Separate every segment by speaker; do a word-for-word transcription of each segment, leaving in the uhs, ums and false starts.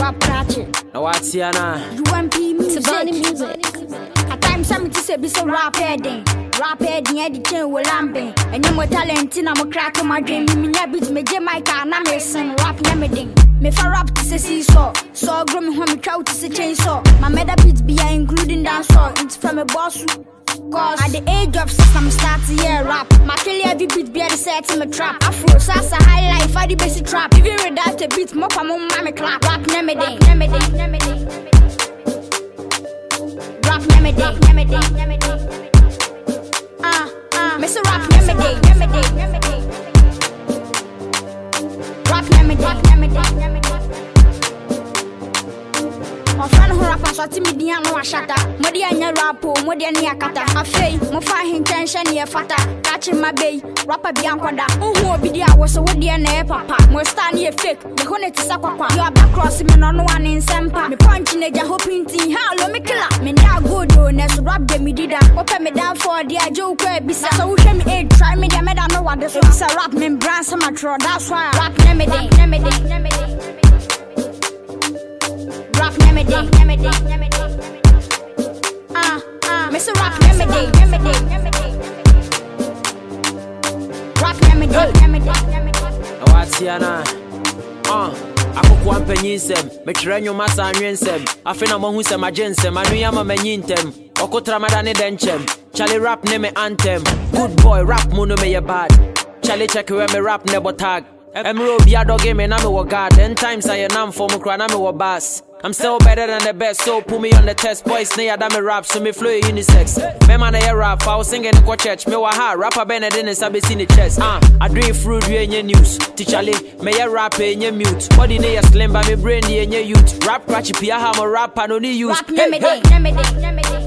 Speaker 1: rap catchy.
Speaker 2: No what's here now?
Speaker 1: U M P music.
Speaker 3: Tabani music.
Speaker 1: At times some to say be so rap heading. Rap heading editing will lamping. And you more talent in I'm crack my dream. Me never beat me Jamaica and I'm listen rap nemedding. Me for rap to say seesaw. So grow me when me try to say chainsaw. My meta beats be including dancehall. It's from a boss. Cause at the age of six, I'm starting to hear rap. My killie every beat be at the set in my trap. Afro, salsa, high life, I the basic trap. Even without a beat, more come on, mommy clap. Rap nemedding, nemedding, nemedding. Rap nemedding, nemedding, nemedding. Ah, ah, Mister Rap nemedding, nemedding, nemedding. Rap nemedding, nemedding, nemedding. My friend who rap as what me dia no ashata. Modi anya rapo, modi anya kata. Afei, mo fa hin tension ye fata. Catch my bay, rapper bi ankwada. Unhu obi dia wo so wodi na e papa. Mo stand ye fake, the honey tisa kwakwa. You are back cross me no no one in sempa. Me punch in ja hoping tin. How lo me killer. Me da go do na so rap de me dida. Open me down for dia joke e bisa. So wo hwe me e try me dia me da no what this. It's a rap me brand some tro. That's why rap nemedding, nemedding, nemedding. Rap nemedding, nemedding, nemedding. Ah, ah, Mister Rap nemedding, nemedding, nemedding. Rap nemedding, nemedding, nemedding.
Speaker 2: No what's here now? Ah, akoko ampenyisem, me tire nyo masa anwensem. Afi na mo hu se magensem, anu ya ma manyintem. Okotra madane denchem. Charlie rap ne me anthem. Good boy rap mo no me ye bad. Charlie check where me rap nebo tag. Emro bia dog me na me wo god. Ten times I am for me cry na me wo bass. I'm still better than the best, so put me on the test. Boys, near that me rap, so me flow unisex. Me man a rap, I was singing in the church. Me wa ha, rapper Benedict and Sabi in the chest. Ah, I drink fruit in your news. Teacher Lee, me a rap in your mute. Body near slim by me brain in your youth. Rap cratchy pia ham a rap and only use.
Speaker 1: Rap nemedding, nemedding, nemedding.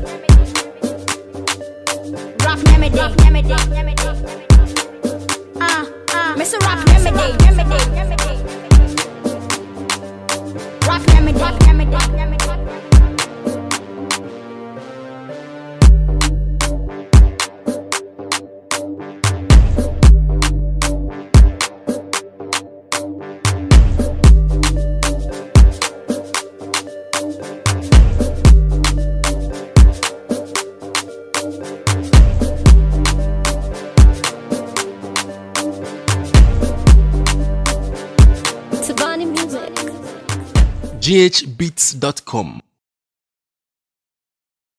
Speaker 1: Rap nemedding, nemedding, nemedding. Ah, ah, Mister Rap nemedding, nemedding, nemedding. Rap nemedding, nemedding, nemedding.
Speaker 3: Tabani music.
Speaker 4: g h beats dot com